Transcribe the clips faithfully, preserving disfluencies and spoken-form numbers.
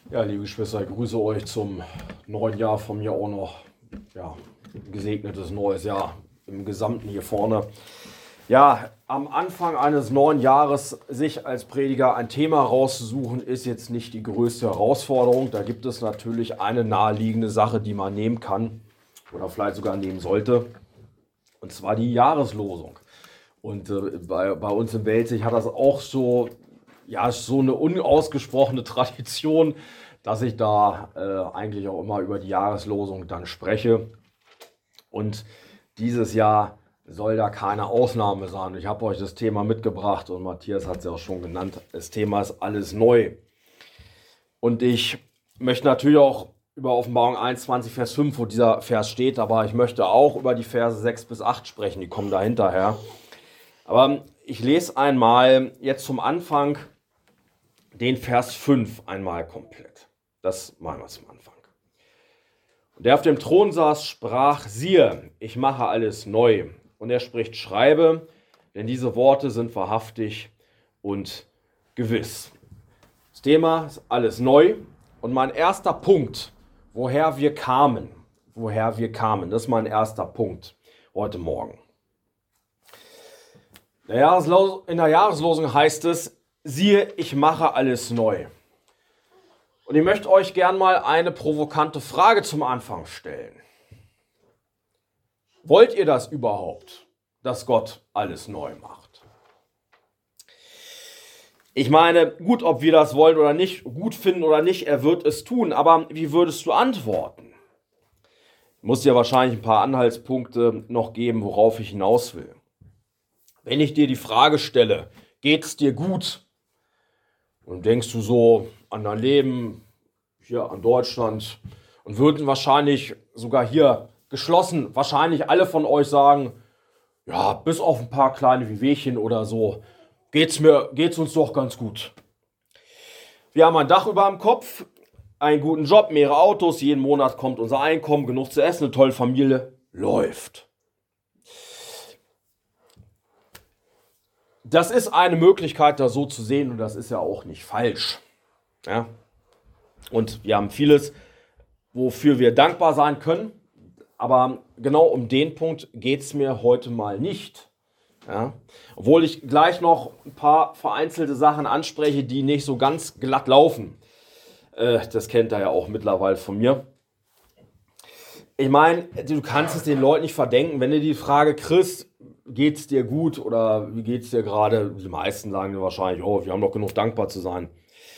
Ja, liebe Geschwister, ich grüße euch zum neuen Jahr, von mir auch noch. Ja, ein gesegnetes neues Jahr im Gesamten hier vorne. Ja, am Anfang eines neuen Jahres sich als Prediger ein Thema rauszusuchen, ist jetzt nicht die größte Herausforderung. Da gibt es natürlich eine naheliegende Sache, die man nehmen kann oder vielleicht sogar nehmen sollte. Und zwar die Jahreslosung. Und äh, bei, bei uns im Welzig hat das auch so, ja, so eine unausgesprochene Tradition, dass ich da äh, eigentlich auch immer über die Jahreslosung dann spreche. Und dieses Jahr soll da keine Ausnahme sein. Ich habe euch das Thema mitgebracht und Matthias hat es ja auch schon genannt. Das Thema ist alles neu. Und ich möchte natürlich auch über Offenbarung einundzwanzig, Vers fünf, wo dieser Vers steht, aber ich möchte auch über die Verse sechs bis acht sprechen, die kommen da hinterher. Aber ich lese einmal jetzt zum Anfang den Vers fünf einmal komplett. Das machen wir zum Anfang. Und der auf dem Thron saß, sprach, siehe, ich mache alles neu. Und er spricht, schreibe, denn diese Worte sind wahrhaftig und gewiss. Das Thema ist alles neu. Und mein erster Punkt, woher wir kamen, woher wir kamen, das ist mein erster Punkt heute Morgen. In der Jahreslosung heißt es, siehe, ich mache alles neu. Und ich möchte euch gern mal eine provokante Frage zum Anfang stellen. Wollt ihr das überhaupt, dass Gott alles neu macht? Ich meine, gut, ob wir das wollen oder nicht, gut finden oder nicht, er wird es tun. Aber wie würdest du antworten? Ich muss dir wahrscheinlich ein paar Anhaltspunkte noch geben, worauf ich hinaus will. Wenn ich dir die Frage stelle, geht es dir gut? Und denkst du so an dein Leben, hier an Deutschland, und würden wahrscheinlich sogar hier geschlossen, wahrscheinlich alle von euch sagen, ja, bis auf ein paar kleine Wehwehchen oder so, geht's mir, geht's uns doch ganz gut. Wir haben ein Dach über dem Kopf, einen guten Job, mehrere Autos, jeden Monat kommt unser Einkommen, genug zu essen, eine tolle Familie, läuft. Das ist eine Möglichkeit, das so zu sehen, und das ist ja auch nicht falsch. Ja? Und wir haben vieles, wofür wir dankbar sein können, aber genau um den Punkt geht es mir heute mal nicht. Ja? Obwohl ich gleich noch ein paar vereinzelte Sachen anspreche, die nicht so ganz glatt laufen. Äh, das kennt ihr ja auch mittlerweile von mir. Ich meine, du kannst es den Leuten nicht verdenken, wenn du die Frage kriegst, geht's dir gut oder wie geht's dir gerade? Die meisten sagen dir wahrscheinlich, oh, wir haben doch genug dankbar zu sein.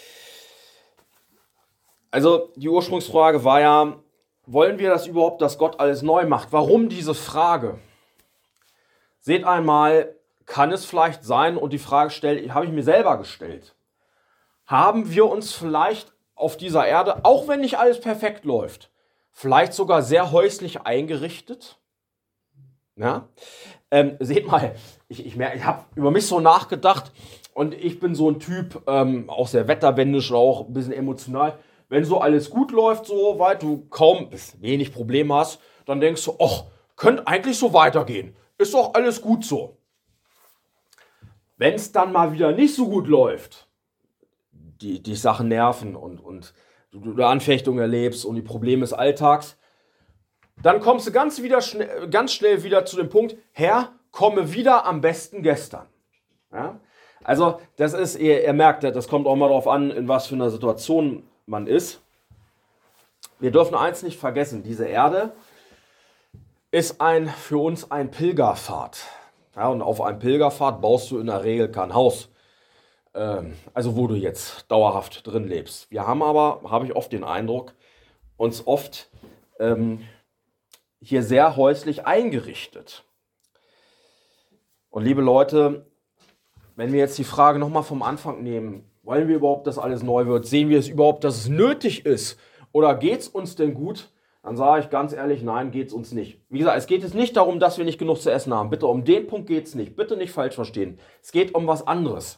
Also die Ursprungsfrage war ja, wollen wir das überhaupt, dass Gott alles neu macht? Warum diese Frage? Seht einmal, kann es vielleicht sein, und die Frage stelle, habe ich mir selber gestellt, haben wir uns vielleicht auf dieser Erde, auch wenn nicht alles perfekt läuft, vielleicht sogar sehr häuslich eingerichtet? Ja? Ähm, seht mal, ich, ich, ich habe über mich so nachgedacht, und ich bin so ein Typ, ähm, auch sehr wetterwendisch, auch ein bisschen emotional. Wenn so alles gut läuft, so weit du kaum bis wenig Probleme hast, dann denkst du, ach, könnte eigentlich so weitergehen. Ist doch alles gut so. Wenn es dann mal wieder nicht so gut läuft, die, die Sachen nerven und, und du, du Anfechtungen erlebst und die Probleme des Alltags, dann kommst du ganz, wieder schnell, ganz schnell wieder zu dem Punkt, Herr, komme wieder am besten gestern. Ja? Also das ist, ihr, ihr merkt, das kommt auch mal darauf an, in was für einer Situation man ist. Wir dürfen eins nicht vergessen, diese Erde ist ein, für uns ein Pilgerpfad. Ja, und auf einem Pilgerpfad baust du in der Regel kein Haus, ähm, also wo du jetzt dauerhaft drin lebst. Wir haben aber, habe ich oft den Eindruck, uns oft ähm, hier sehr häuslich eingerichtet. Und liebe Leute, wenn wir jetzt die Frage nochmal vom Anfang nehmen, wollen wir überhaupt, dass alles neu wird? Sehen wir es überhaupt, dass es nötig ist? Oder geht es uns denn gut? Dann sage ich ganz ehrlich, nein, geht es uns nicht. Wie gesagt, es geht jetzt nicht darum, dass wir nicht genug zu essen haben. Bitte, um den Punkt geht es nicht. Bitte nicht falsch verstehen. Es geht um was anderes.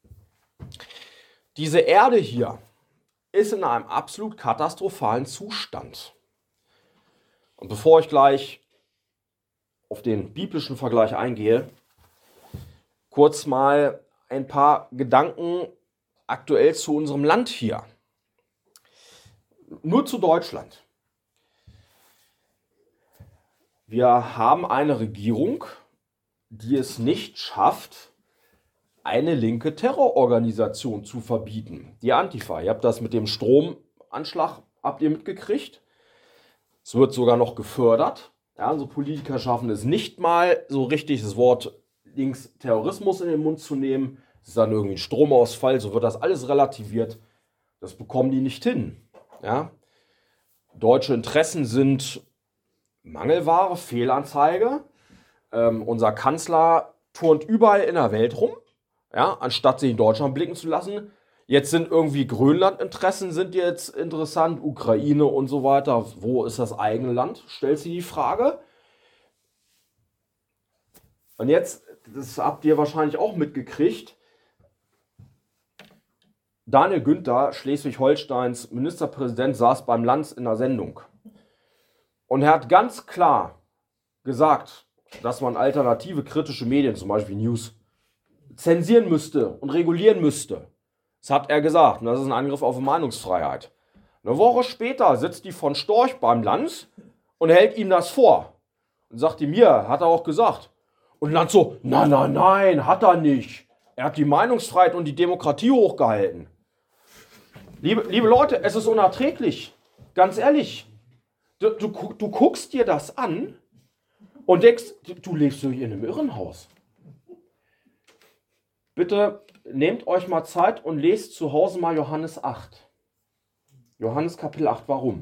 Diese Erde hier ist in einem absolut katastrophalen Zustand. Und bevor ich gleich auf den biblischen Vergleich eingehe, kurz mal ein paar Gedanken aktuell zu unserem Land hier. nur zu Deutschland. Wir haben eine Regierung, die es nicht schafft, eine linke Terrororganisation zu verbieten. Die Antifa. Ihr habt das mit dem Stromanschlag, habt ihr mitgekriegt? Es wird sogar noch gefördert. Ja, so Politiker schaffen es nicht mal, so richtig das Wort Linksterrorismus in den Mund zu nehmen. Es ist dann irgendwie ein Stromausfall, so wird das alles relativiert. Das bekommen die nicht hin. Ja? Deutsche Interessen sind Mangelware, Fehlanzeige. Ähm, unser Kanzler turnt überall in der Welt rum, ja, anstatt sich in Deutschland blicken zu lassen. Jetzt sind irgendwie Grönland-Interessen sind jetzt interessant, Ukraine und so weiter. Wo ist das eigene Land? Stellt sich die Frage. Und jetzt, das habt ihr wahrscheinlich auch mitgekriegt, Daniel Günther, Schleswig-Holsteins Ministerpräsident, saß beim Lanz in der Sendung. Und er hat ganz klar gesagt, dass man alternative kritische Medien, zum Beispiel News, zensieren müsste und regulieren müsste. Das hat er gesagt. Und das ist ein Angriff auf die Meinungsfreiheit. Eine Woche später sitzt die von Storch beim Lanz und hält ihm das vor. Und sagt ihm, mir, hat er auch gesagt. Und Lanz so, nein, nein, nein, hat er nicht. Er hat die Meinungsfreiheit und die Demokratie hochgehalten. Liebe, liebe Leute, es ist unerträglich. Ganz ehrlich. Du, du, du guckst dir das an und denkst, du lebst so in einem Irrenhaus. Bitte nehmt euch mal Zeit und lest zu Hause mal Johannes acht. Johannes Kapitel acht, warum?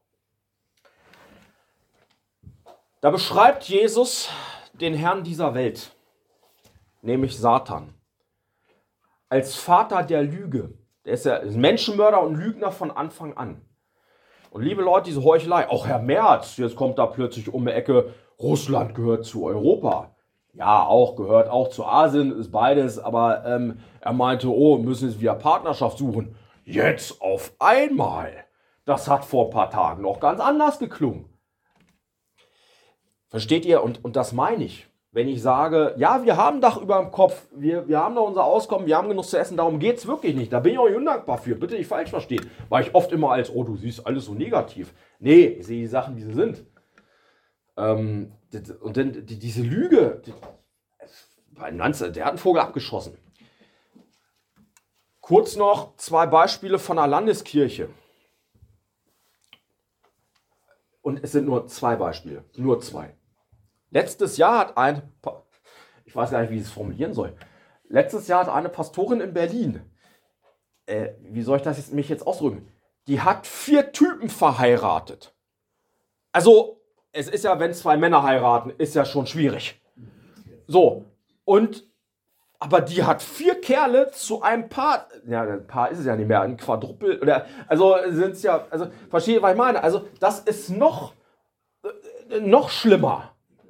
Da beschreibt Jesus den Herrn dieser Welt, nämlich Satan, als Vater der Lüge. Der ist ja Menschenmörder und Lügner von Anfang an. Und liebe Leute, diese Heuchelei, auch Herr Merz, jetzt kommt da plötzlich um die Ecke, Russland gehört zu Europa. Ja, auch, gehört auch zu Asien, ist beides, aber ähm, er meinte, oh, müssen jetzt wieder Partnerschaft suchen. Jetzt auf einmal. Das hat vor ein paar Tagen noch ganz anders geklungen. Versteht ihr? Und, und das meine ich. Wenn ich sage, ja, wir haben Dach über dem Kopf, wir, wir haben da unser Auskommen, wir haben genug zu essen, darum geht es wirklich nicht. Da bin ich auch undankbar für. Bitte nicht falsch verstehen. Weil ich oft immer als, oh, du siehst alles so negativ. Nee, ich sehe die Sachen, wie sie sind. Ähm, und dann die, diese Lüge, die, bei Lanz, der hat einen Vogel abgeschossen. Kurz noch zwei Beispiele von einer Landeskirche. Und es sind nur zwei Beispiele, nur zwei. Letztes Jahr hat ein, ich weiß gar nicht, wie ich es formulieren soll. Letztes Jahr hat eine Pastorin in Berlin, äh, wie soll ich das jetzt, mich jetzt ausdrücken? Die hat vier Typen verheiratet. Also, es ist ja, wenn zwei Männer heiraten, ist ja schon schwierig. So, und, aber die hat vier Kerle zu einem Paar, ja, ein Paar ist es ja nicht mehr, ein Quadruppel, oder, also sind es ja, also, versteht ihr, was ich meine? Also, das ist noch, äh, noch schlimmer.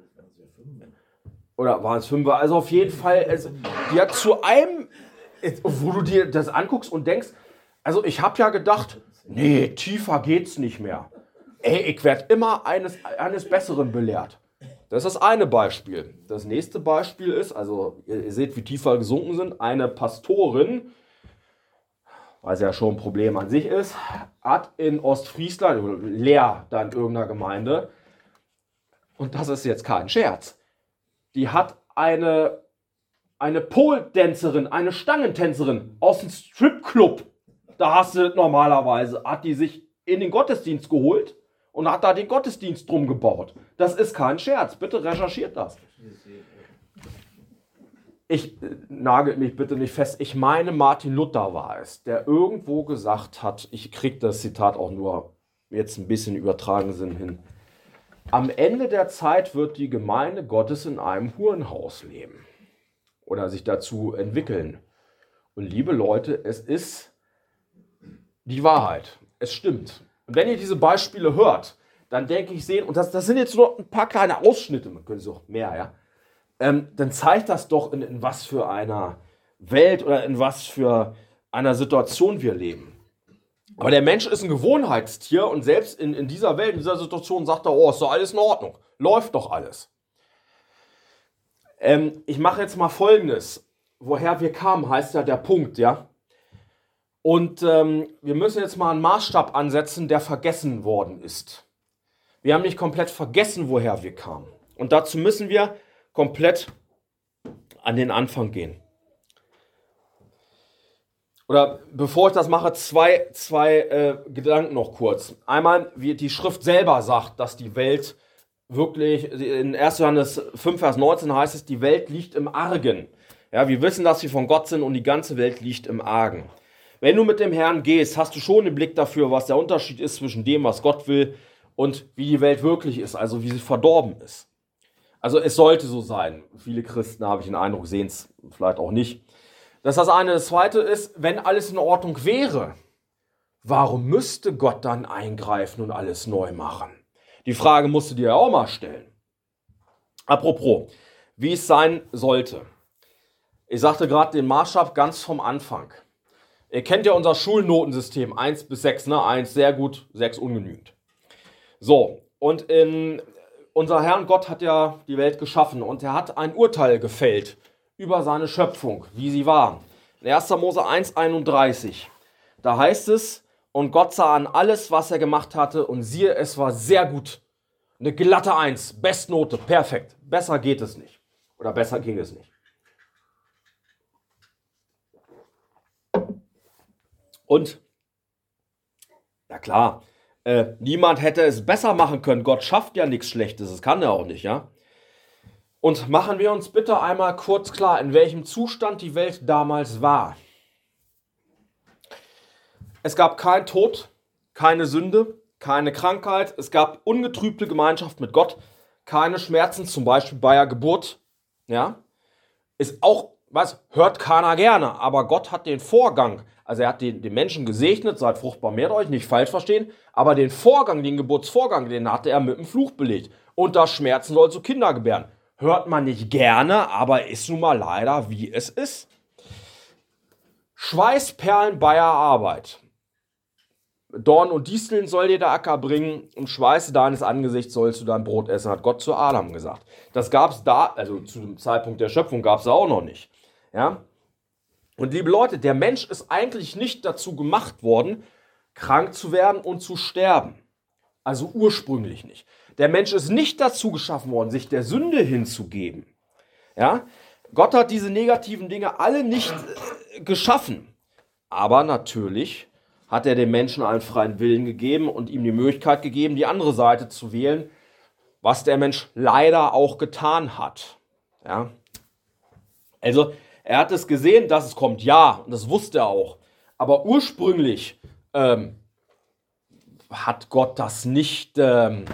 Oder waren es Fünfer? Also auf jeden Fall, also, die hat zu einem, wo du dir das anguckst und denkst, also ich habe ja gedacht, nee, tiefer geht's nicht mehr. Ey, ich werde immer eines, eines Besseren belehrt. Das ist das eine Beispiel. Das nächste Beispiel ist, also ihr, ihr seht, wie tiefer gesunken sind, eine Pastorin, weil sie ja schon ein Problem an sich ist, hat in Ostfriesland, Leer da in irgendeiner Gemeinde, und das ist jetzt kein Scherz, die hat eine, eine Pole-Dancerin, eine Stangentänzerin aus dem Stripclub. Da hast du normalerweise, hat die sich in den Gottesdienst geholt und hat da den Gottesdienst drum gebaut. Das ist kein Scherz. Bitte recherchiert das. Ich äh, nagel mich bitte nicht fest. Ich meine, Martin Luther war es, der irgendwo gesagt hat, ich kriege das Zitat auch nur jetzt ein bisschen übertragenen Sinn hin. Am Ende der Zeit wird die Gemeinde Gottes in einem Hurenhaus leben oder sich dazu entwickeln. Und liebe Leute, es ist die Wahrheit. Es stimmt. Und wenn ihr diese Beispiele hört, dann denke ich, sehen, und das, das sind jetzt nur ein paar kleine Ausschnitte, man könnte es auch mehr, ja, ähm, dann zeigt das doch, in, in was für einer Welt oder in was für einer Situation wir leben. Aber der Mensch ist ein Gewohnheitstier und selbst in, in dieser Welt, in dieser Situation sagt er, oh, ist doch alles in Ordnung. Läuft doch alles. Ähm, ich mache jetzt mal Folgendes. Woher wir kamen, heißt ja der Punkt, ja. Und ähm, wir müssen jetzt mal einen Maßstab ansetzen, der vergessen worden ist. Wir haben nicht komplett vergessen, woher wir kamen. Und dazu müssen wir komplett an den Anfang gehen. Oder bevor ich das mache, zwei, zwei äh, Gedanken noch kurz. Einmal, wie die Schrift selber sagt, dass die Welt wirklich, in erster Johannes fünf, Vers neunzehn heißt es, die Welt liegt im Argen. Ja, wir wissen, dass wir von Gott sind und die ganze Welt liegt im Argen. Wenn du mit dem Herrn gehst, hast du schon einen Blick dafür, was der Unterschied ist zwischen dem, was Gott will und wie die Welt wirklich ist, also wie sie verdorben ist. Also es sollte so sein. Viele Christen, habe ich den Eindruck, sehen es vielleicht auch nicht. Das ist das eine. Das zweite ist, wenn alles in Ordnung wäre, warum müsste Gott dann eingreifen und alles neu machen? Die Frage musst du dir ja auch mal stellen. Apropos, wie es sein sollte. Ich sagte gerade den Maßstab ganz vom Anfang. Ihr kennt ja unser Schulnotensystem, eins bis sechs, ne? eins sehr gut, sechs ungenügend. So, und in, unser Herr Gott hat ja die Welt geschaffen und er hat ein Urteil gefällt über seine Schöpfung, wie sie war. In erster Mose eins einunddreißig, da heißt es, und Gott sah an alles, was er gemacht hatte und siehe, es war sehr gut. Eine glatte eins, Bestnote, perfekt. Besser geht es nicht. Oder besser ging es nicht. Und, ja klar, äh, niemand hätte es besser machen können. Gott schafft ja nichts Schlechtes, das kann er auch nicht, ja. Und machen wir uns bitte einmal kurz klar, in welchem Zustand die Welt damals war. Es gab keinen Tod, keine Sünde, keine Krankheit, es gab ungetrübte Gemeinschaft mit Gott, keine Schmerzen, zum Beispiel bei der Geburt, ja. Ist auch, was, hört keiner gerne, aber Gott hat den Vorgang, also er hat den, den Menschen gesegnet, seid fruchtbar, mehrt euch, nicht falsch verstehen, aber den Vorgang, den Geburtsvorgang, den hatte er mit dem Fluch belegt. Unter Schmerzen sollst du Kinder gebären. Hört man nicht gerne, aber ist nun mal leider, wie es ist. Schweißperlen bei der Arbeit. Dorn und Disteln soll dir der Acker bringen, im Schweiße deines Angesichts sollst du dein Brot essen, hat Gott zu Adam gesagt. Das gab es da, also zu dem Zeitpunkt der Schöpfung gab es auch noch nicht. Ja? Und liebe Leute, der Mensch ist eigentlich nicht dazu gemacht worden, krank zu werden und zu sterben. Also ursprünglich nicht. Der Mensch ist nicht dazu geschaffen worden, sich der Sünde hinzugeben. Ja? Gott hat diese negativen Dinge alle nicht äh, geschaffen. Aber natürlich hat er dem Menschen einen freien Willen gegeben und ihm die Möglichkeit gegeben, die andere Seite zu wählen, was der Mensch leider auch getan hat. Ja? Also er hat es gesehen, dass es kommt, ja, und das wusste er auch. Aber ursprünglich ähm, hat Gott das nicht, ähm,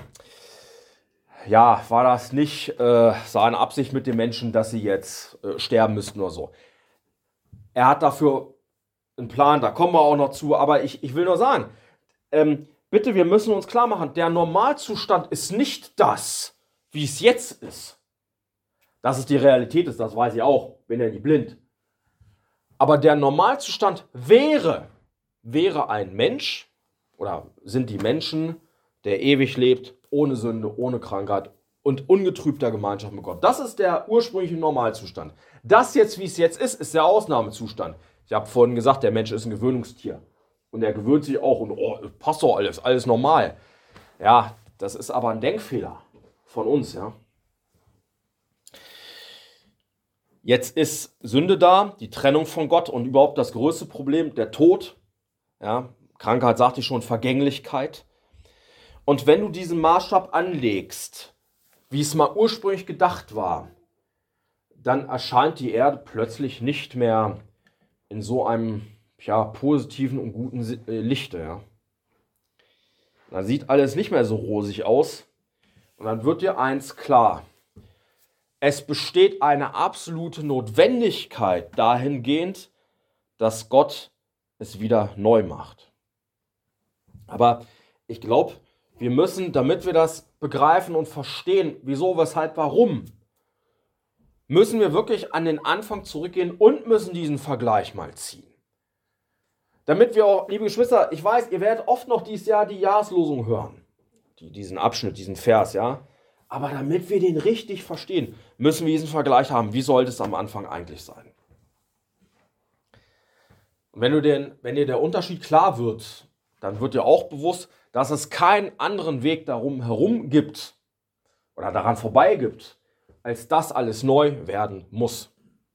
ja, war das nicht äh, seine Absicht mit den Menschen, dass sie jetzt äh, sterben müssten oder so. Er hat dafür einen Plan, da kommen wir auch noch zu, aber ich, ich will nur sagen, ähm, bitte, wir müssen uns klar machen, der Normalzustand ist nicht das, wie es jetzt ist. Dass es die Realität ist, das weiß ich auch, bin ja nicht blind. Aber der Normalzustand wäre, wäre ein Mensch, oder sind die Menschen, der ewig lebt, ohne Sünde, ohne Krankheit und ungetrübter Gemeinschaft mit Gott. Das ist der ursprüngliche Normalzustand. Das jetzt, wie es jetzt ist, ist der Ausnahmezustand. Ich habe vorhin gesagt, der Mensch ist ein Gewöhnungstier. Und er gewöhnt sich auch und oh, passt doch alles, alles normal. Ja, das ist aber ein Denkfehler von uns, ja. Jetzt ist Sünde da, die Trennung von Gott und überhaupt das größte Problem, der Tod. Ja, Krankheit, sagte ich schon, Vergänglichkeit. Und wenn du diesen Maßstab anlegst, wie es mal ursprünglich gedacht war, dann erscheint die Erde plötzlich nicht mehr in so einem ja, positiven und guten Lichte. Ja. Dann sieht alles nicht mehr so rosig aus. Und dann wird dir eins klar. Es besteht eine absolute Notwendigkeit dahingehend, dass Gott es wieder neu macht. Aber ich glaube, wir müssen, damit wir das begreifen und verstehen, wieso, weshalb, warum, müssen wir wirklich an den Anfang zurückgehen und müssen diesen Vergleich mal ziehen. Damit wir auch, liebe Geschwister, ich weiß, ihr werdet oft noch dieses Jahr die Jahreslosung hören. Die, diesen Abschnitt, diesen Vers, ja. Aber damit wir den richtig verstehen, müssen wir diesen Vergleich haben. Wie sollte es am Anfang eigentlich sein? Und wenn, du den, wenn dir der Unterschied klar wird, dann wird dir auch bewusst, dass es keinen anderen Weg darum herum gibt oder daran vorbei gibt, als das alles neu werden muss.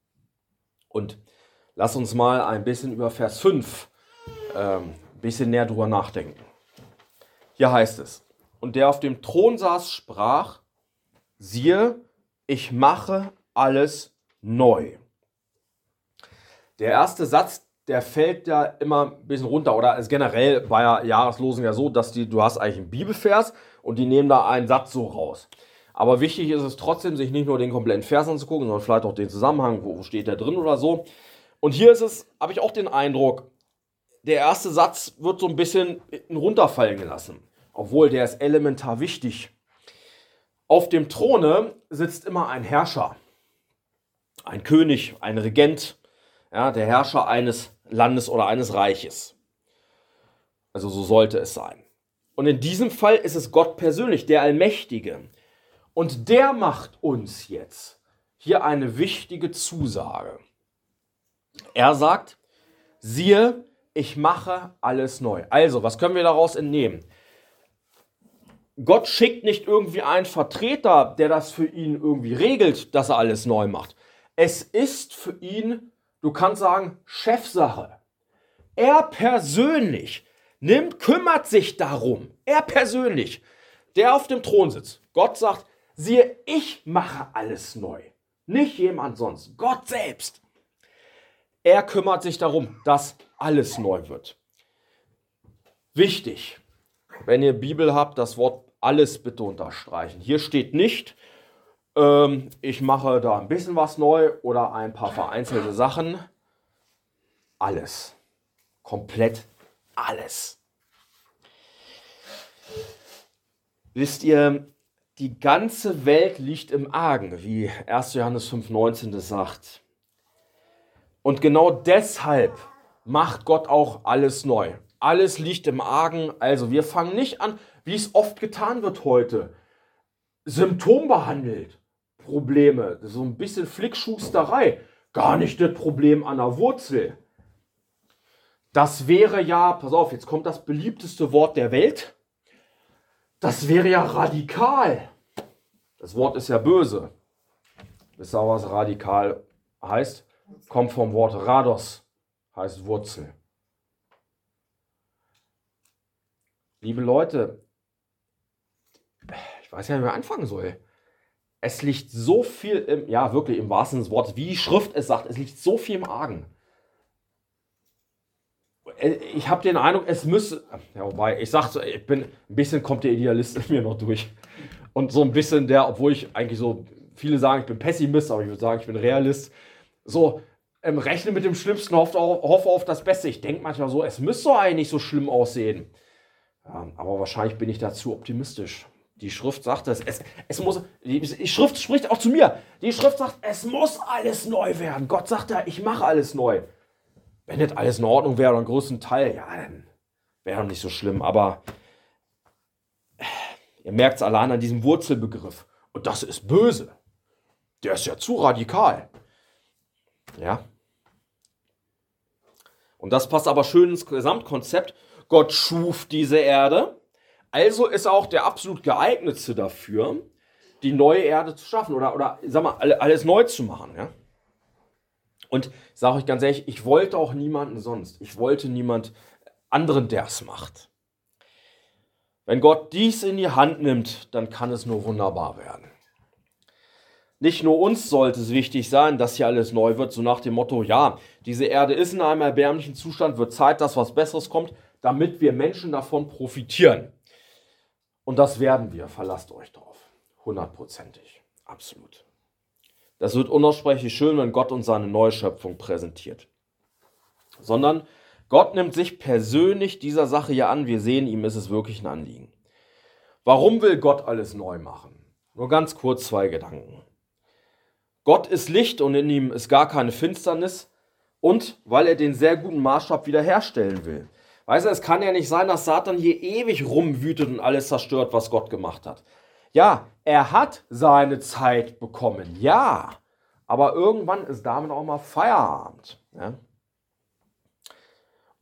Und lass uns mal ein bisschen über Vers fünf ähm, ein bisschen näher drüber nachdenken. Hier heißt es: Und der auf dem Thron saß, sprach: Siehe, ich mache alles neu. Der erste Satz, der fällt ja immer ein bisschen runter. Oder also generell bei ja Jahreslosen ja so, dass die, du hast eigentlich einen Bibelvers und die nehmen da einen Satz so raus. Aber wichtig ist es trotzdem, sich nicht nur den kompletten Vers anzugucken, sondern vielleicht auch den Zusammenhang, wo steht der drin oder so. Und hier ist es, habe ich auch den Eindruck, der erste Satz wird so ein bisschen runterfallen gelassen. Obwohl, der ist elementar wichtig. Auf dem Throne sitzt immer ein Herrscher, ein König, ein Regent, ja, der Herrscher eines Landes oder eines Reiches. Also so sollte es sein. Und in diesem Fall ist es Gott persönlich, der Allmächtige. Und der macht uns jetzt hier eine wichtige Zusage. Er sagt: Siehe, ich mache alles neu. Also, was können wir daraus entnehmen? Gott schickt nicht irgendwie einen Vertreter, der das für ihn irgendwie regelt, dass er alles neu macht. Es ist für ihn, du kannst sagen, Chefsache. Er persönlich nimmt, kümmert sich darum. Er persönlich, der auf dem Thron sitzt. Gott sagt: Siehe, ich mache alles neu. Nicht jemand sonst, Gott selbst. Er kümmert sich darum, dass alles neu wird. Wichtig, wenn ihr Bibel habt, das Wort alles bitte unterstreichen. Hier steht nicht, ähm, ich mache da ein bisschen was neu oder ein paar vereinzelte Sachen. Alles. Komplett alles. Wisst ihr, die ganze Welt liegt im Argen, wie erster Johannes fünf neunzehn das sagt. Und genau deshalb macht Gott auch alles neu. Alles liegt im Argen. Also wir fangen nicht an, wie es oft getan wird heute. Symptombehandelt. Probleme. So ein bisschen Flickschusterei. Gar nicht das Problem an der Wurzel. Das wäre ja, pass auf, jetzt kommt das beliebteste Wort der Welt. Das wäre ja radikal. Das Wort ist ja böse. Wisst ihr, was radikal heißt? Kommt vom Wort Rados, heißt Wurzel. Liebe Leute, ich weiß ja nicht, wie man anfangen soll. Es liegt so viel im, ja wirklich im wahrsten Sinne des Wortes, wie die Schrift es sagt, es liegt so viel im Argen. Ich habe den Eindruck, es müsste, ja, wobei, ich sag so, ich bin, ein bisschen kommt der Idealist in mir noch durch. Und so ein bisschen der, obwohl ich eigentlich so, viele sagen, ich bin Pessimist, aber ich würde sagen, ich bin Realist. So, ähm, rechne mit dem Schlimmsten, hoffe auf, hoffe auf das Beste. Ich denke manchmal so, es müsste doch eigentlich so schlimm aussehen. Ja, aber wahrscheinlich bin ich da zu optimistisch. Die Schrift sagt das, es, es muss, die, die Schrift spricht auch zu mir. Die Schrift sagt, es muss alles neu werden. Gott sagt ja, ich mache alles neu. Wenn nicht alles in Ordnung wäre oder einen größten Teil, ja, dann wäre doch nicht so schlimm. Aber ihr merkt es allein an diesem Wurzelbegriff. Und das ist böse. Der ist ja zu radikal. Ja. Und das passt aber schön ins Gesamtkonzept. Gott schuf diese Erde. Also ist er auch der absolut geeignetste dafür, die neue Erde zu schaffen. Oder, oder sag mal, alles neu zu machen, ja. Und ich sage euch ganz ehrlich, ich wollte auch niemanden sonst. Ich wollte niemand anderen, der es macht. Wenn Gott dies in die Hand nimmt, dann kann es nur wunderbar werden. Nicht nur uns sollte es wichtig sein, dass hier alles neu wird, so nach dem Motto, ja, diese Erde ist in einem erbärmlichen Zustand, wird Zeit, dass was Besseres kommt, damit wir Menschen davon profitieren. Und das werden wir, verlasst euch drauf. Hundertprozentig, absolut. Das wird unaussprechlich schön, wenn Gott uns seine Neuschöpfung präsentiert. Sondern Gott nimmt sich persönlich dieser Sache hier an. Wir sehen, ihm ist es wirklich ein Anliegen. Warum will Gott alles neu machen? Nur ganz kurz zwei Gedanken. Gott ist Licht und in ihm ist gar keine Finsternis. Und weil er den sehr guten Maßstab wiederherstellen will. Weißt du, es kann ja nicht sein, dass Satan hier ewig rumwütet und alles zerstört, was Gott gemacht hat. Ja, er hat seine Zeit bekommen, ja, aber irgendwann ist damit auch mal Feierabend. Ja?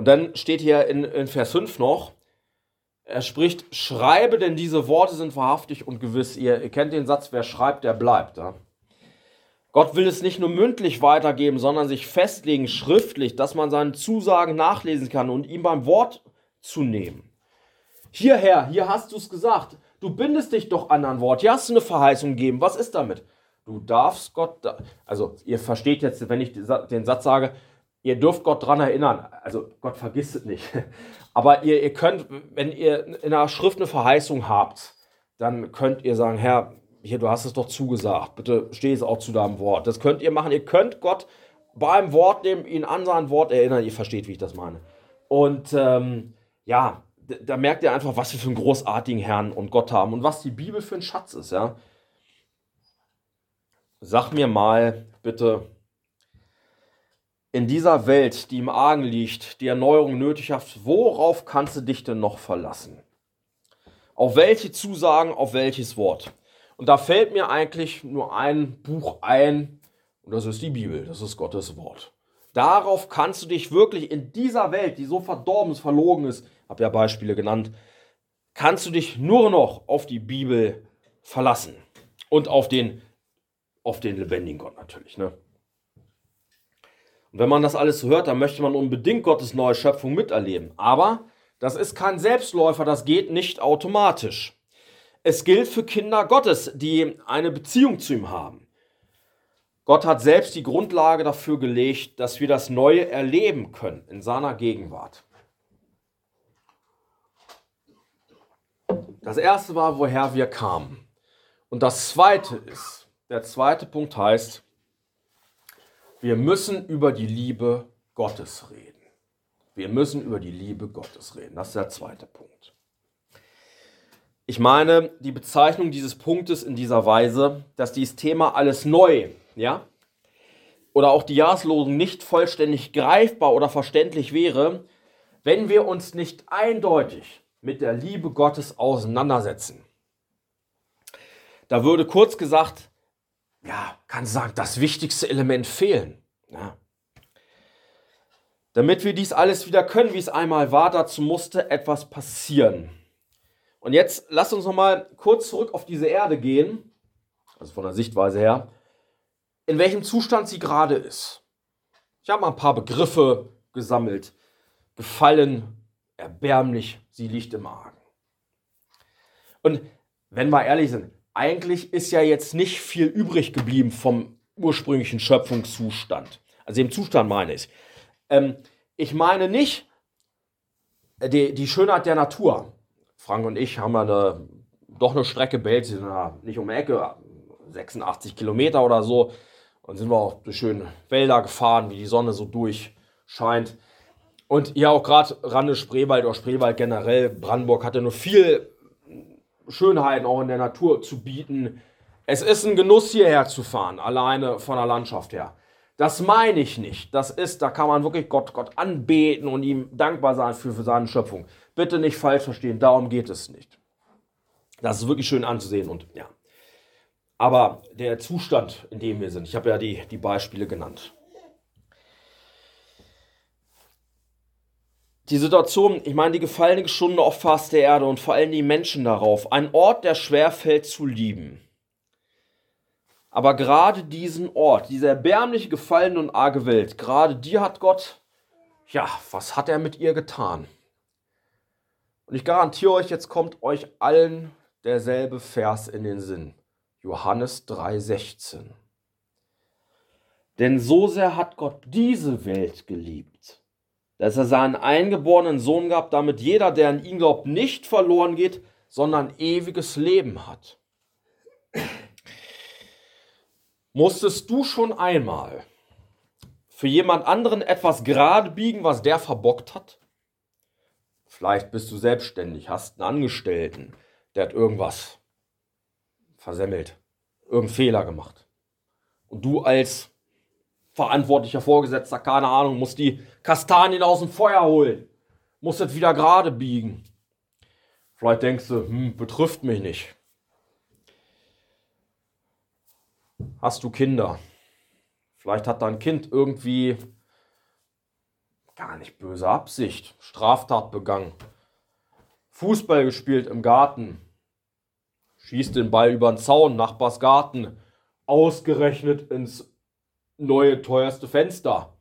Und dann steht hier in, in Vers fünf noch, er spricht, schreibe, denn diese Worte sind wahrhaftig und gewiss. Ihr, ihr kennt den Satz, wer schreibt, der bleibt. Ja? Gott will es nicht nur mündlich weitergeben, sondern sich festlegen, schriftlich, dass man seine Zusagen nachlesen kann und ihm beim Wort zu nehmen. Hierher, hier hast du es gesagt, du bindest dich doch an ein Wort, hier hast du eine Verheißung gegeben, was ist damit? Du darfst Gott, also ihr versteht jetzt, wenn ich den Satz sage, ihr dürft Gott daran erinnern, also Gott vergisst es nicht, aber ihr, ihr könnt, wenn ihr in der Schrift eine Verheißung habt, dann könnt ihr sagen, Herr, hier, du hast es doch zugesagt, bitte steh es auch zu deinem Wort. Das könnt ihr machen, ihr könnt Gott beim Wort nehmen, ihn an sein Wort erinnern, ihr versteht, wie ich das meine. Und ähm, ja, da merkt ihr einfach, was wir für einen großartigen Herrn und Gott haben und was die Bibel für ein Schatz ist, ja. Sag mir mal bitte, in dieser Welt, die im Argen liegt, die Erneuerung nötig hat, worauf kannst du dich denn noch verlassen? Auf welche Zusagen, auf welches Wort? Und da fällt mir eigentlich nur ein Buch ein, und das ist die Bibel, das ist Gottes Wort. Darauf kannst du dich wirklich in dieser Welt, die so verdorben ist, verlogen ist, habe ja Beispiele genannt, kannst du dich nur noch auf die Bibel verlassen. Und auf den, auf den lebendigen Gott natürlich. Ne? Und wenn man das alles so hört, dann möchte man unbedingt Gottes neue Schöpfung miterleben. Aber das ist kein Selbstläufer, das geht nicht automatisch. Es gilt für Kinder Gottes, die eine Beziehung zu ihm haben. Gott hat selbst die Grundlage dafür gelegt, dass wir das Neue erleben können in seiner Gegenwart. Das erste war, woher wir kamen. Und das zweite ist, der zweite Punkt heißt, wir müssen über die Liebe Gottes reden. Wir müssen über die Liebe Gottes reden. Das ist der zweite Punkt. Ich meine, die Bezeichnung dieses Punktes in dieser Weise, dass dieses Thema alles neu, ja, oder auch die Jahreslosung nicht vollständig greifbar oder verständlich wäre, wenn wir uns nicht eindeutig mit der Liebe Gottes auseinandersetzen. Da würde kurz gesagt, ja, kann sagen, das wichtigste Element fehlen. Ja. Damit wir dies alles wieder können, wie es einmal war, dazu musste etwas passieren. Und jetzt lasst uns noch mal kurz zurück auf diese Erde gehen, also von der Sichtweise her, in welchem Zustand sie gerade ist. Ich habe mal ein paar Begriffe gesammelt. Gefallen, erbärmlich, sie liegt im Argen. Und wenn wir ehrlich sind, eigentlich ist ja jetzt nicht viel übrig geblieben vom ursprünglichen Schöpfungszustand. Also dem Zustand meine ich. Ähm, ich meine nicht die, die Schönheit der Natur. Frank und ich haben ja eine, doch eine Strecke bellt, nicht um die Ecke, sechsundachtzig Kilometer oder so. Und sind wir auch durch schöne Wälder gefahren, wie die Sonne so durchscheint. Und hier auch gerade Rande Spreewald oder Spreewald generell, Brandenburg hat ja nur viel Schönheiten auch in der Natur zu bieten. Es ist ein Genuss, hierher zu fahren, alleine von der Landschaft her. Das meine ich nicht. Das ist, da kann man wirklich Gott, Gott anbeten und ihm dankbar sein für, für seine Schöpfung. Bitte nicht falsch verstehen, darum geht es nicht. Das ist wirklich schön anzusehen und ja. Aber der Zustand, in dem wir sind, ich habe ja die, die Beispiele genannt. Die Situation, ich meine, die gefallene Stunde auf Fass der Erde und vor allem die Menschen darauf, ein Ort, der schwerfällt zu lieben. Aber gerade diesen Ort, diese erbärmliche, gefallene und arge Welt, gerade die hat Gott, ja, was hat er mit ihr getan? Und ich garantiere euch, jetzt kommt euch allen derselbe Vers in den Sinn. Johannes drei sechzehn. Denn so sehr hat Gott diese Welt geliebt, dass er seinen eingeborenen Sohn gab, damit jeder, der an ihn glaubt, nicht verloren geht, sondern ewiges Leben hat. Musstest du schon einmal für jemand anderen etwas gerade biegen, was der verbockt hat? Vielleicht bist du selbstständig, hast einen Angestellten, der hat irgendwas versemmelt, irgendeinen Fehler gemacht. Und du als verantwortlicher Vorgesetzter, keine Ahnung, musst die Kastanien aus dem Feuer holen, musst das wieder gerade biegen. Vielleicht denkst du, hm, betrifft mich nicht. Hast du Kinder? Vielleicht hat dein Kind irgendwie, gar nicht böse Absicht, Straftat begangen, Fußball gespielt im Garten, schießt den Ball über den Zaun, Nachbars Garten, ausgerechnet ins neue teuerste Fenster.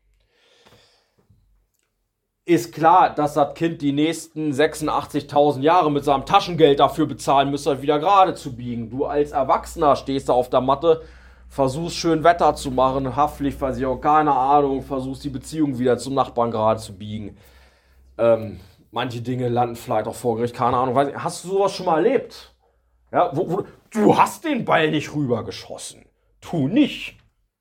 Ist klar, dass das Kind die nächsten sechsundachtzigtausend Jahre mit seinem Taschengeld dafür bezahlen müsste, wieder gerade zu biegen. Du als Erwachsener stehst da auf der Matte, versuchst schön Wetter zu machen, Haftpflichtversicherung, keine Ahnung, versuchst die Beziehung wieder zum Nachbarn gerade zu biegen. Ähm, manche Dinge landen vielleicht auch vor Gericht, keine Ahnung. Weiß nicht. Hast du sowas schon mal erlebt? Ja, wo, wo, du hast den Ball nicht rübergeschossen. Tu nicht.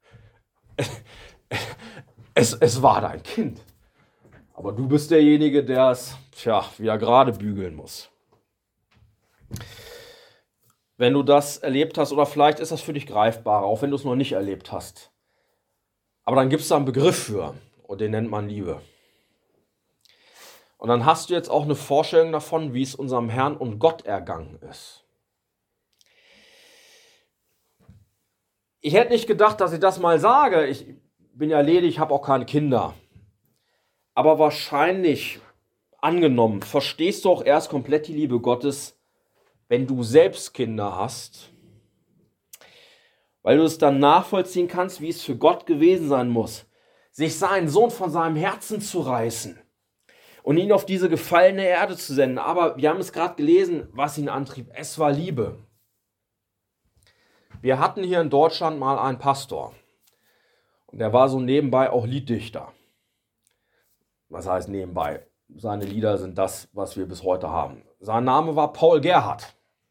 Es, es war dein Kind. Aber du bist derjenige, der es, tja, wieder gerade bügeln muss. Wenn du das erlebt hast, oder vielleicht ist das für dich greifbar, auch wenn du es noch nicht erlebt hast. Aber dann gibt es da einen Begriff für, und den nennt man Liebe. Und dann hast du jetzt auch eine Vorstellung davon, wie es unserem Herrn und Gott ergangen ist. Ich hätte nicht gedacht, dass ich das mal sage. Ich bin ja ledig, habe auch keine Kinder. Aber wahrscheinlich, angenommen, verstehst du auch erst komplett die Liebe Gottes, wenn du selbst Kinder hast, weil du es dann nachvollziehen kannst, wie es für Gott gewesen sein muss, sich seinen Sohn von seinem Herzen zu reißen und ihn auf diese gefallene Erde zu senden. Aber wir haben es gerade gelesen, was ihn antrieb. Es war Liebe. Wir hatten hier in Deutschland mal einen Pastor und der war so nebenbei auch Lieddichter. Was heißt nebenbei? Seine Lieder sind das, was wir bis heute haben. Sein Name war Paul Gerhardt.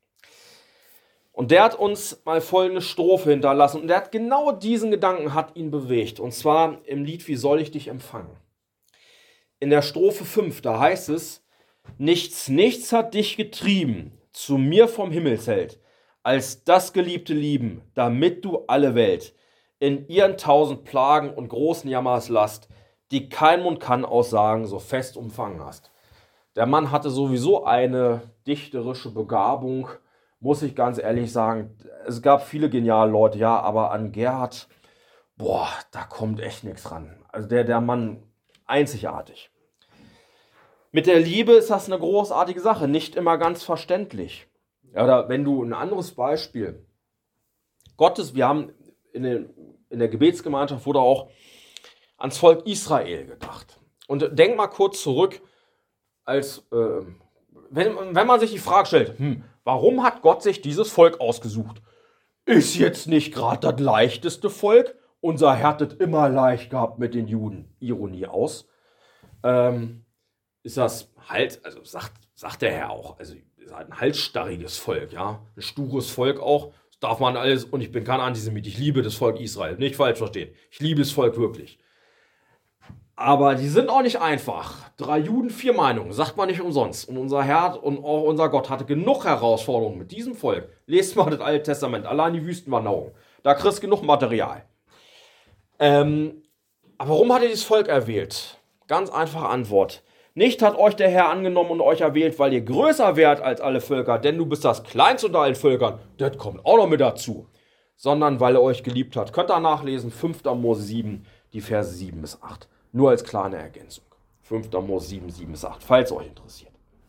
Und der hat uns mal folgende Strophe hinterlassen. Und der hat genau diesen Gedanken hat ihn bewegt. Und zwar im Lied Wie soll ich dich empfangen? In der Strophe fünf, da heißt es: Nichts, nichts hat dich getrieben, zu mir vom Himmelsheld, als das geliebte Lieben, damit du alle Welt in ihren tausend Plagen und großen Jammerslast, die kein Mund kann aussagen, so fest umfangen hast. Der Mann hatte sowieso eine dichterische Begabung, muss ich ganz ehrlich sagen. Es gab viele geniale Leute, ja, aber an Gerhard, boah, da kommt echt nichts ran. Also der, der Mann, einzigartig. Mit der Liebe ist das eine großartige Sache, nicht immer ganz verständlich. Oder wenn du ein anderes Beispiel, Gottes, wir haben in, den, in der Gebetsgemeinschaft wurde auch ans Volk Israel gedacht. Und denk mal kurz zurück, als äh, wenn, wenn man sich die Frage stellt, hm, warum hat Gott sich dieses Volk ausgesucht? Ist jetzt nicht gerade das leichteste Volk? Unser Herr hat es immer leicht gehabt mit den Juden. Ironie aus. Ähm, ist das halt, also sagt, sagt der Herr auch, also ist halt ein halsstarriges Volk, ja, ein stures Volk auch. Das darf man alles, und ich bin kein Antisemit, ich liebe das Volk Israel, nicht falsch verstehen. Ich liebe das Volk wirklich. Aber die sind auch nicht einfach. Drei Juden, vier Meinungen, sagt man nicht umsonst. Und unser Herr und auch unser Gott hatte genug Herausforderungen mit diesem Volk. Lest mal das Alte Testament, allein die Wüstenwanderung. Da kriegst du genug Material. Ähm, aber warum hat er dieses Volk erwählt? Ganz einfache Antwort. Nicht hat euch der Herr angenommen und euch erwählt, weil ihr größer wärt als alle Völker, denn du bist das kleinste unter allen Völkern. Das kommt auch noch mit dazu. Sondern weil er euch geliebt hat. Könnt ihr nachlesen, fünfter Mose sieben, die Verse sieben bis acht. Nur als kleine Ergänzung. fünfter Mose sieben, sieben bis acht, falls euch interessiert.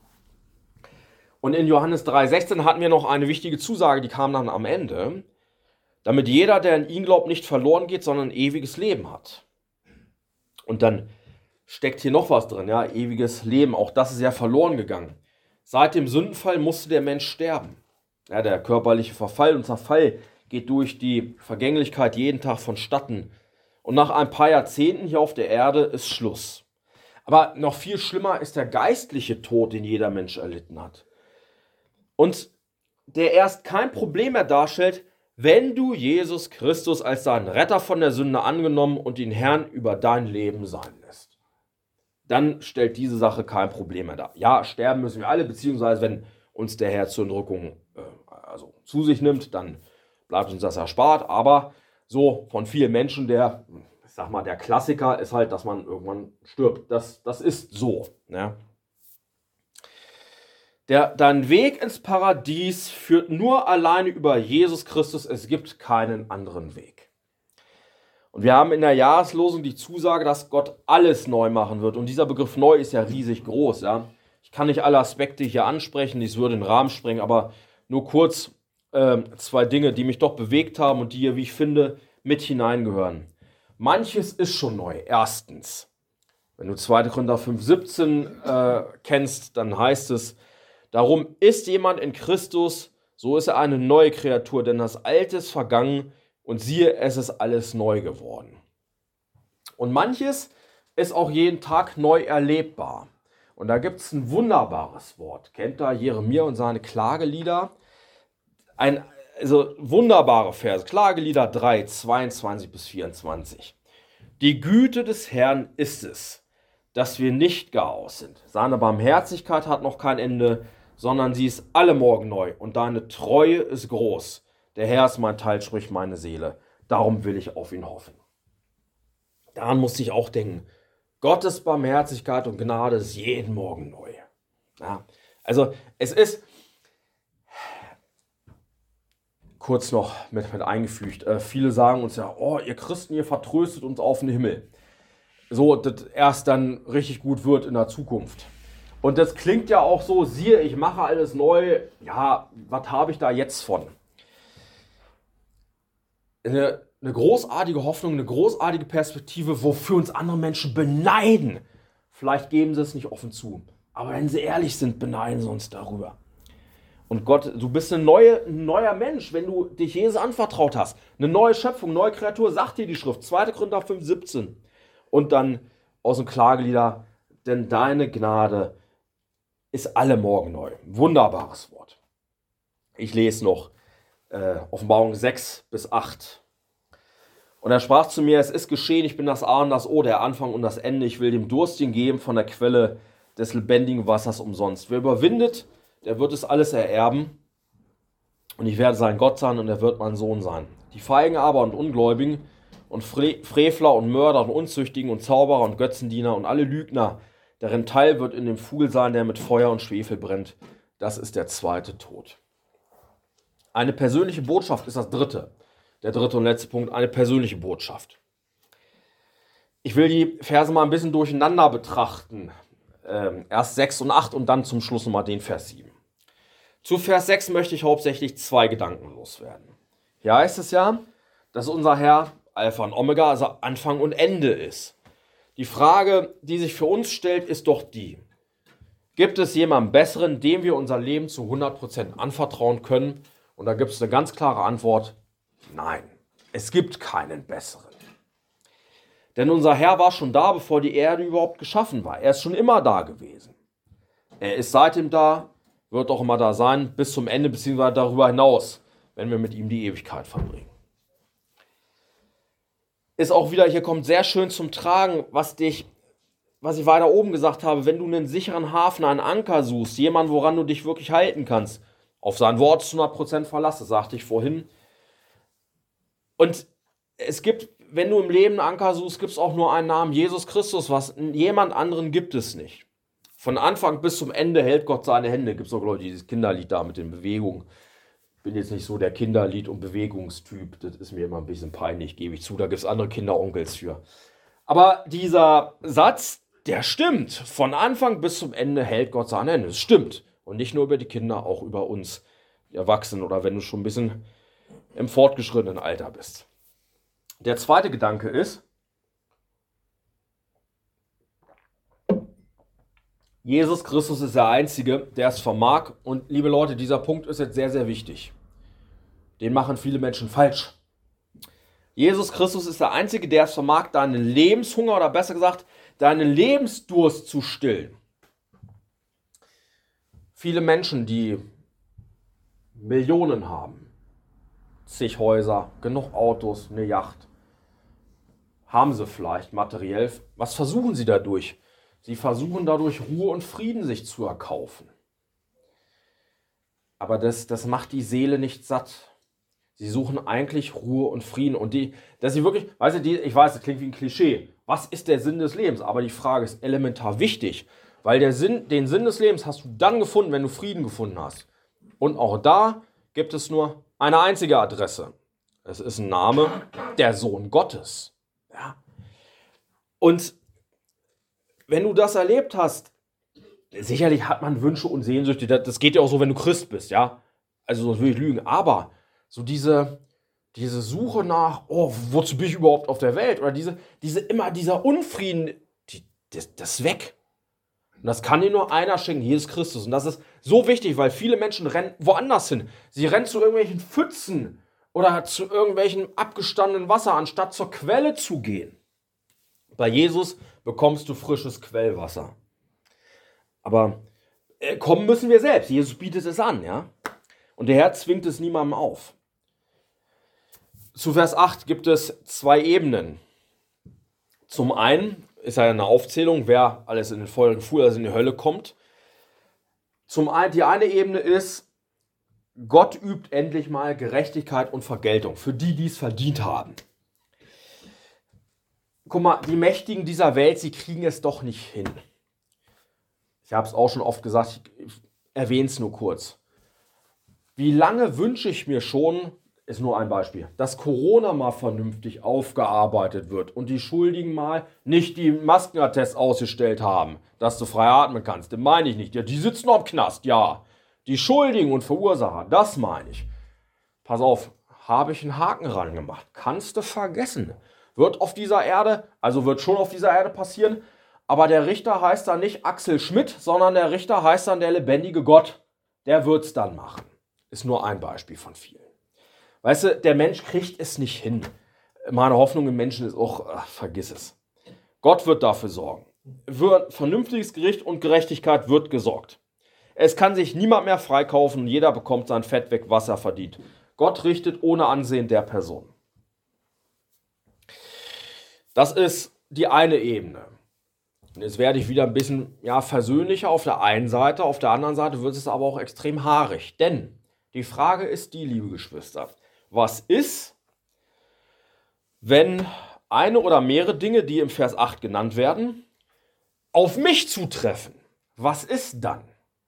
Und in Johannes drei, sechzehn hatten wir noch eine wichtige Zusage, die kam dann am Ende. Damit jeder, der an ihn glaubt, nicht verloren geht, sondern ein ewiges Leben hat. Und dann steckt hier noch was drin, ja, ewiges Leben. Auch das ist ja verloren gegangen. Seit dem Sündenfall musste der Mensch sterben. Ja, der körperliche Verfall und Zerfall geht durch die Vergänglichkeit jeden Tag vonstatten. Und nach ein paar Jahrzehnten hier auf der Erde ist Schluss. Aber noch viel schlimmer ist der geistliche Tod, den jeder Mensch erlitten hat. Und der erst kein Problem mehr darstellt, wenn du Jesus Christus als deinen Retter von der Sünde angenommen und den Herrn über dein Leben sein lässt. Dann stellt diese Sache kein Problem mehr dar. Ja, sterben müssen wir alle, beziehungsweise wenn uns der Herr zur Entrückung äh, also zu sich nimmt, dann bleibt uns das erspart. Aber so von vielen Menschen, der, ich sag mal, der Klassiker ist halt, dass man irgendwann stirbt. Das, das ist so. Ne? Der, dein Weg ins Paradies führt nur alleine über Jesus Christus. Es gibt keinen anderen Weg. Und wir haben in der Jahreslosung die Zusage, dass Gott alles neu machen wird. Und dieser Begriff neu ist ja riesig groß. Ja? Ich kann nicht alle Aspekte hier ansprechen, dies würde den Rahmen sprengen, aber nur kurz äh, zwei Dinge, die mich doch bewegt haben und die hier, wie ich finde, mit hineingehören. Manches ist schon neu. Erstens, wenn du zweiter Korinther fünf siebzehn äh, kennst, dann heißt es, darum ist jemand in Christus, so ist er eine neue Kreatur, denn das Alte ist vergangen und siehe, es ist alles neu geworden. Und manches ist auch jeden Tag neu erlebbar. Und da gibt es ein wunderbares Wort. Kennt da Jeremia und seine Klagelieder? Ein, also wunderbare Verse. Klagelieder drei, zweiundzwanzig bis vierundzwanzig. Die Güte des Herrn ist es, dass wir nicht gar aus sind. Seine Barmherzigkeit hat noch kein Ende, sondern sie ist alle Morgen neu. Und deine Treue ist groß. Der Herr ist mein Teil, spricht meine Seele. Darum will ich auf ihn hoffen. Daran musste ich auch denken. Gottes Barmherzigkeit und Gnade ist jeden Morgen neu. Ja, also es ist, kurz noch mit, mit eingefügt, äh, viele sagen uns ja, oh, ihr Christen, ihr vertröstet uns auf den Himmel. So, das erst dann richtig gut wird in der Zukunft. Und das klingt ja auch so, siehe, ich mache alles neu. Ja, was habe ich da jetzt von? Eine, eine großartige Hoffnung, eine großartige Perspektive, wofür uns andere Menschen beneiden. Vielleicht geben sie es nicht offen zu, aber wenn sie ehrlich sind, beneiden sie uns darüber. Und Gott, du bist eine neue, ein neuer Mensch, wenn du dich Jesus anvertraut hast. Eine neue Schöpfung, neue Kreatur, sagt dir die Schrift. zweiter Korinther fünf siebzehn. Und dann aus dem Klagelieder, denn deine Gnade ist alle Morgen neu. Wunderbares Wort. Ich lese noch. Äh, Offenbarung sechs bis acht. Und er sprach zu mir, es ist geschehen, ich bin das A und das O, der Anfang und das Ende. Ich will dem Durstigen geben von der Quelle des lebendigen Wassers umsonst. Wer überwindet, der wird es alles ererben. Und ich werde sein Gott sein und er wird mein Sohn sein. Die Feigen aber und Ungläubigen und Fre- Frevler und Mörder und Unzüchtigen und Zauberer und Götzendiener und alle Lügner, deren Teil wird in dem Fuhl sein, der mit Feuer und Schwefel brennt. Das ist der zweite Tod. Eine persönliche Botschaft ist das dritte. Der dritte und letzte Punkt, eine persönliche Botschaft. Ich will die Verse mal ein bisschen durcheinander betrachten. Ähm, erst sechs und acht und dann zum Schluss nochmal den Vers sieben. Zu Vers sechs möchte ich hauptsächlich zwei Gedanken loswerden. Hier heißt es ja, dass unser Herr Alpha und Omega, also Anfang und Ende ist. Die Frage, die sich für uns stellt, ist doch die: Gibt es jemanden Besseren, dem wir unser Leben zu hundert Prozent anvertrauen können? Und da gibt es eine ganz klare Antwort: Nein, es gibt keinen Besseren. Denn unser Herr war schon da, bevor die Erde überhaupt geschaffen war. Er ist schon immer da gewesen. Er ist seitdem da, wird auch immer da sein, bis zum Ende, beziehungsweise darüber hinaus, wenn wir mit ihm die Ewigkeit verbringen. Ist auch wieder, hier kommt sehr schön zum Tragen, was dich, was ich weiter oben gesagt habe, wenn du einen sicheren Hafen, einen Anker suchst, jemanden, woran du dich wirklich halten kannst, auf sein Wort zu hundert Prozent verlasse, sagte ich vorhin. Und es gibt, wenn du im Leben einen Anker suchst, gibt es auch nur einen Namen, Jesus Christus, was jemand anderen gibt es nicht. Von Anfang bis zum Ende hält Gott seine Hände. Gibt es auch, glaube ich, dieses Kinderlied da mit den Bewegungen. Ich bin jetzt nicht so der Kinderlied- und Bewegungstyp. Das ist mir immer ein bisschen peinlich, gebe ich zu. Da gibt es andere Kinderonkels für. Aber dieser Satz, der stimmt. Von Anfang bis zum Ende hält Gott seine Hände. Das stimmt. Und nicht nur über die Kinder, auch über uns, die Erwachsenen oder wenn du schon ein bisschen im fortgeschrittenen Alter bist. Der zweite Gedanke ist, Jesus Christus ist der Einzige, der es vermag. Und liebe Leute, dieser Punkt ist jetzt sehr, sehr wichtig. Den machen viele Menschen falsch. Jesus Christus ist der Einzige, der es vermag, deinen Lebenshunger oder besser gesagt, deinen Lebensdurst zu stillen. Viele Menschen, die Millionen haben, zig Häuser, genug Autos, eine Yacht, haben sie vielleicht materiell. Was versuchen sie dadurch? Sie versuchen dadurch Ruhe und Frieden sich zu erkaufen. Aber das, das macht die Seele nicht satt. Sie suchen eigentlich Ruhe und Frieden. Und die, dass sie wirklich, weißt du, die, ich weiß, das klingt wie ein Klischee. Was ist der Sinn des Lebens? Aber die Frage ist elementar wichtig. Weil der Sinn, den Sinn des Lebens hast du dann gefunden, wenn du Frieden gefunden hast. Und auch da gibt es nur eine einzige Adresse. Es ist ein Name, der Sohn Gottes. Ja? Und wenn du das erlebt hast, sicherlich hat man Wünsche und Sehnsüchte, das geht ja auch so, wenn du Christ bist, ja, also sonst würde ich lügen, aber so diese, diese Suche nach, oh, wozu bin ich überhaupt auf der Welt, oder diese, diese immer dieser Unfrieden, die, das, das ist weg. Und das kann dir nur einer schenken, Jesus Christus. Und das ist so wichtig, weil viele Menschen rennen woanders hin. Sie rennen zu irgendwelchen Pfützen oder zu irgendwelchen abgestandenen Wasser, anstatt zur Quelle zu gehen. Bei Jesus bekommst du frisches Quellwasser. Aber äh, kommen müssen wir selbst. Jesus bietet es an, ja. Und der Herr zwingt es niemandem auf. Zu Vers acht gibt es zwei Ebenen. Zum einen ist ja eine Aufzählung, wer alles in den vollen Fuhl, also in die Hölle kommt. Zum einen, die eine Ebene ist, Gott übt endlich mal Gerechtigkeit und Vergeltung für die, die es verdient haben. Guck mal, die Mächtigen dieser Welt, sie kriegen es doch nicht hin. Ich habe es auch schon oft gesagt, ich erwähne es nur kurz. Wie lange wünsche ich mir schon, ist nur ein Beispiel, dass Corona mal vernünftig aufgearbeitet wird und die Schuldigen mal nicht die Maskenattests ausgestellt haben, dass du frei atmen kannst. Das meine ich nicht. Ja, die sitzen noch im Knast, ja. Die Schuldigen und Verursacher, das meine ich. Pass auf, habe ich einen Haken ran gemacht. Kannst du vergessen. Wird auf dieser Erde, also wird schon auf dieser Erde passieren, aber der Richter heißt dann nicht Axel Schmidt, sondern der Richter heißt dann der lebendige Gott. Der wird es dann machen. Ist nur ein Beispiel von vielen. Weißt du, der Mensch kriegt es nicht hin. Meine Hoffnung im Menschen ist auch, ach, vergiss es. Gott wird dafür sorgen. Für vernünftiges Gericht und Gerechtigkeit wird gesorgt. Es kann sich niemand mehr freikaufen und jeder bekommt sein Fett weg, was er verdient. Gott richtet ohne Ansehen der Person. Das ist die eine Ebene. Und jetzt werde ich wieder ein bisschen ja, versöhnlicher auf der einen Seite, auf der anderen Seite wird es aber auch extrem haarig. Denn die Frage ist die, liebe Geschwister, was ist, wenn eine oder mehrere Dinge, die im Vers acht genannt werden, auf mich zutreffen? Was ist dann?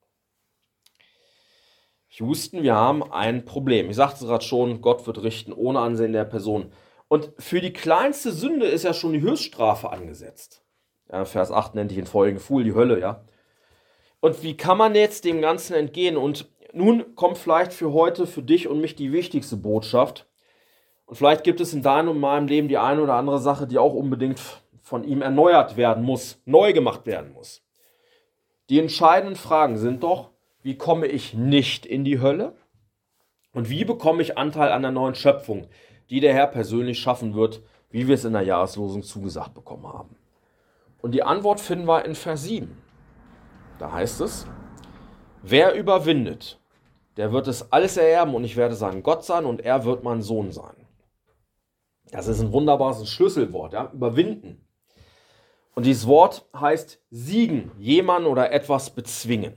Houston, wir haben ein Problem. Ich sagte gerade schon, Gott wird richten ohne Ansehen der Person. Und für die kleinste Sünde ist ja schon die Höchststrafe angesetzt. Ja, Vers acht nennt ich in folgenden Fuhl die Hölle, ja. Und wie kann man jetzt dem Ganzen entgehen? Und nun kommt vielleicht für heute, für dich und mich die wichtigste Botschaft. Und vielleicht gibt es in deinem und meinem Leben die eine oder andere Sache, die auch unbedingt von ihm erneuert werden muss, neu gemacht werden muss. Die entscheidenden Fragen sind doch, wie komme ich nicht in die Hölle? Und wie bekomme ich Anteil an der neuen Schöpfung, die der Herr persönlich schaffen wird, wie wir es in der Jahreslosung zugesagt bekommen haben? Und die Antwort finden wir in Vers sieben. Da heißt es, wer überwindet, der wird es alles ererben und ich werde sein Gott sein und er wird mein Sohn sein. Das ist ein wunderbares Schlüsselwort, ja? Überwinden. Und dieses Wort heißt siegen, jemanden oder etwas bezwingen.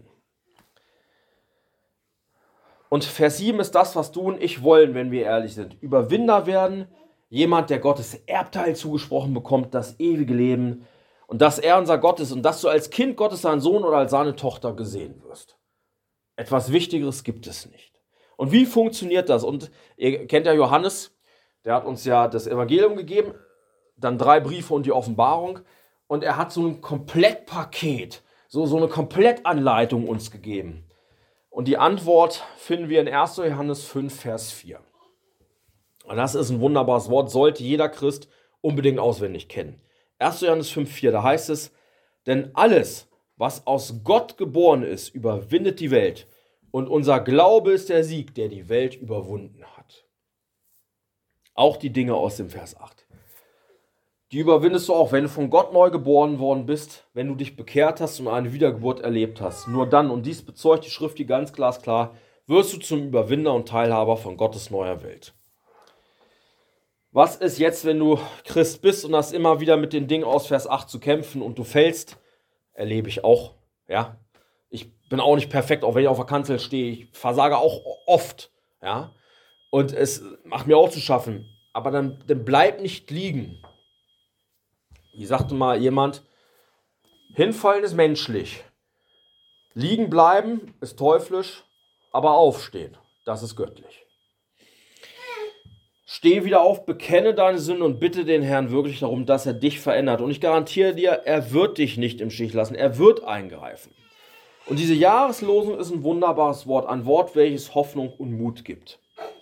Und Vers sieben ist das, was du und ich wollen, wenn wir ehrlich sind. Überwinder werden, jemand, der Gottes Erbteil zugesprochen bekommt, das ewige Leben. Und dass er unser Gott ist und dass du als Kind Gottes, sein Sohn oder als seine Tochter gesehen wirst. Etwas Wichtigeres gibt es nicht. Und wie funktioniert das? Und ihr kennt ja Johannes, der hat uns ja das Evangelium gegeben, dann drei Briefe und die Offenbarung. Und er hat so ein Komplettpaket, so, so eine Komplettanleitung uns gegeben. Und die Antwort finden wir in erster Johannes fünf, Vers vier. Und das ist ein wunderbares Wort, sollte jeder Christ unbedingt auswendig kennen. erster Johannes fünf, vier, da heißt es, denn alles, was aus Gott geboren ist, überwindet die Welt. Und unser Glaube ist der Sieg, der die Welt überwunden hat. Auch die Dinge aus dem Vers acht. Die überwindest du auch, wenn du von Gott neu geboren worden bist, wenn du dich bekehrt hast und eine Wiedergeburt erlebt hast. Nur dann, und dies bezeugt die Schrift hier ganz glasklar, wirst du zum Überwinder und Teilhaber von Gottes neuer Welt. Was ist jetzt, wenn du Christ bist und hast immer wieder mit den Dingen aus Vers acht zu kämpfen und du fällst? Erlebe ich auch, ja. Ich bin auch nicht perfekt, auch wenn ich auf der Kanzel stehe. Ich versage auch oft, ja. Und es macht mir auch zu schaffen. Aber dann, dann bleib nicht liegen. Wie sagte mal jemand, hinfallen ist menschlich. Liegen bleiben ist teuflisch, aber aufstehen, das ist göttlich. Steh wieder auf, bekenne deine Sünden und bitte den Herrn wirklich darum, dass er dich verändert. Und ich garantiere dir, er wird dich nicht im Stich lassen, er wird eingreifen. Und diese Jahreslosung ist ein wunderbares Wort, ein Wort, welches Hoffnung und Mut gibt.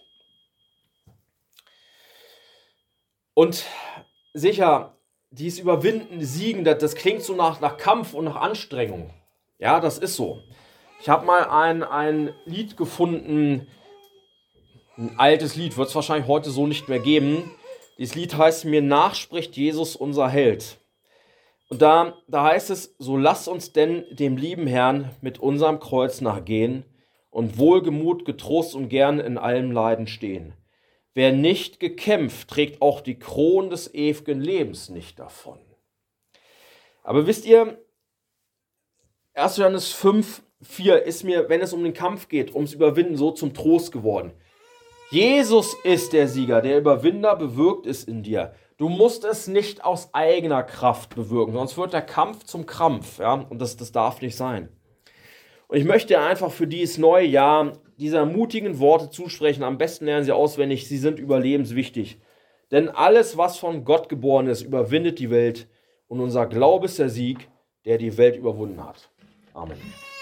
Und sicher, dieses Überwinden, Siegen, das, das klingt so nach, nach Kampf und nach Anstrengung. Ja, das ist so. Ich habe mal ein, ein Lied gefunden, ein altes Lied, wird es wahrscheinlich heute so nicht mehr geben. Dieses Lied heißt "Mir nachspricht Jesus, unser Held". Und da, da heißt es, so lass uns denn dem lieben Herrn mit unserem Kreuz nachgehen und wohlgemut, getrost und gern in allem Leiden stehen. Wer nicht gekämpft, trägt auch die Kron des ewigen Lebens nicht davon. Aber wisst ihr, erster Johannes fünf, vier ist mir, wenn es um den Kampf geht, ums Überwinden, so zum Trost geworden. Jesus ist der Sieger, der Überwinder bewirkt es in dir. Du musst es nicht aus eigener Kraft bewirken, sonst wird der Kampf zum Krampf, ja, und das, das darf nicht sein. Und ich möchte einfach für dieses neue Jahr diese mutigen Worte zusprechen. Am besten lernen Sie auswendig, sie sind überlebenswichtig. Denn alles, was von Gott geboren ist, überwindet die Welt. Und unser Glaube ist der Sieg, der die Welt überwunden hat. Amen.